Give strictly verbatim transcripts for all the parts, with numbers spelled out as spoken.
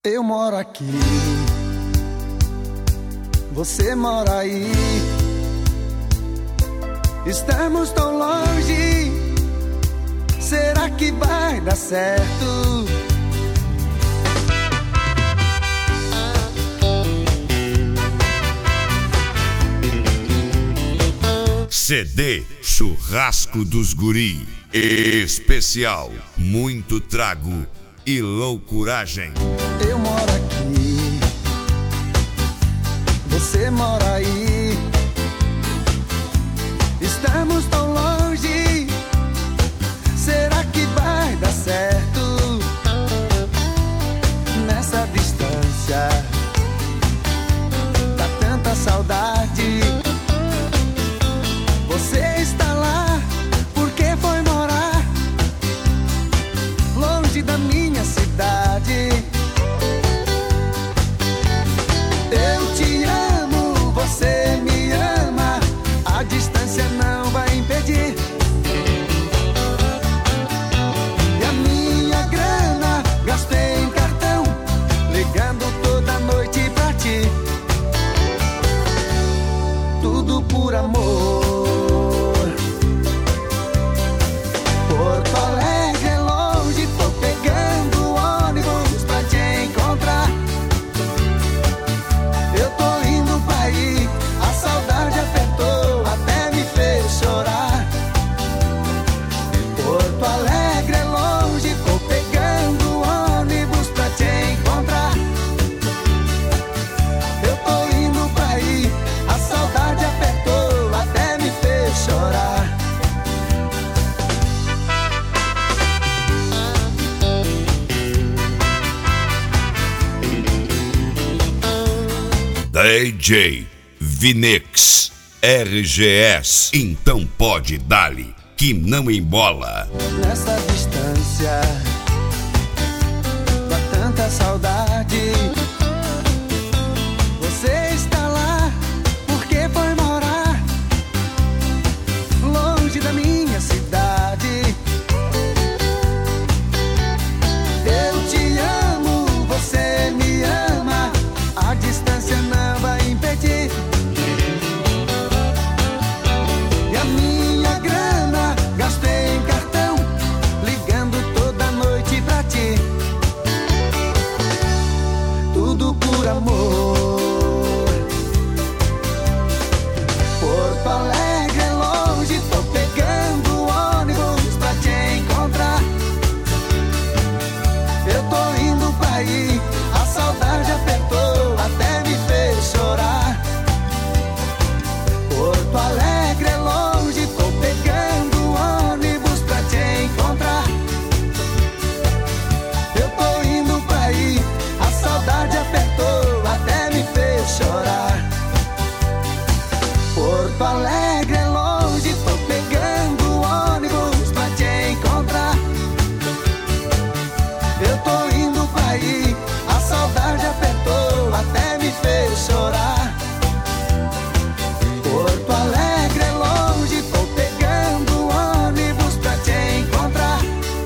Eu moro aqui, você mora aí. Estamos tão longe, será que vai dar certo? C D Churrasco dos Guri especial, muito trago e loucuragem. Eu moro aqui, você mora aí. Estamos tão longe, será que vai dar certo? Nessa distância, dá tanta saudade. Você está lá, porque foi morar longe da minha cidade. Eu te amo, você me ama, a distância não vai impedir. E a minha grana gastei em cartão, ligando toda noite pra ti. Tudo por amor. Porto Alegre é longe, tô pegando ônibus pra te encontrar. Eu tô indo pra ir, a saudade apertou, até me fez chorar. Porto Alegre é longe, tô pegando ônibus pra te encontrar. Eu tô indo pra ir, a saudade apertou, até me fez chorar. D J Vinix R G S, então pode dar-lhe que não embola. Nessa distância, dá tanta saudade. Você está lá, porque foi morar longe da minha cidade. Eu te amo, você me ama, a distância não vai impedir. E a minha grana gastei em cartão, ligando toda noite pra ti. Tudo por amor. Porto Alegre é longe, tô pegando ônibus pra te encontrar. Eu tô indo pra ir, a saudade apertou, até me fez chorar. Porto Alegre é longe, tô pegando ônibus pra te encontrar. Eu tô indo pra ir, a saudade apertou, até me fez chorar. Porto Alegre é longe, tô pegando ônibus pra te encontrar. Eu tô indo pra ir, a saudade apertou, até me fez chorar. Porto Alegre é longe, tô pegando ônibus pra te encontrar.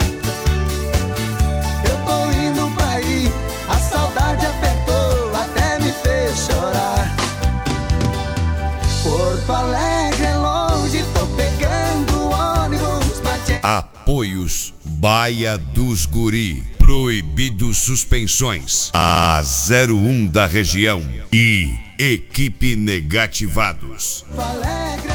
Eu tô indo pra ir, a saudade apertou, até me fez chorar. Porto Alegre é longe, tô pegando ônibus pra te... Apoios Baia dos Guri, Proibido Suspensões, A zero um da região e Equipe Negativados. Porto Alegre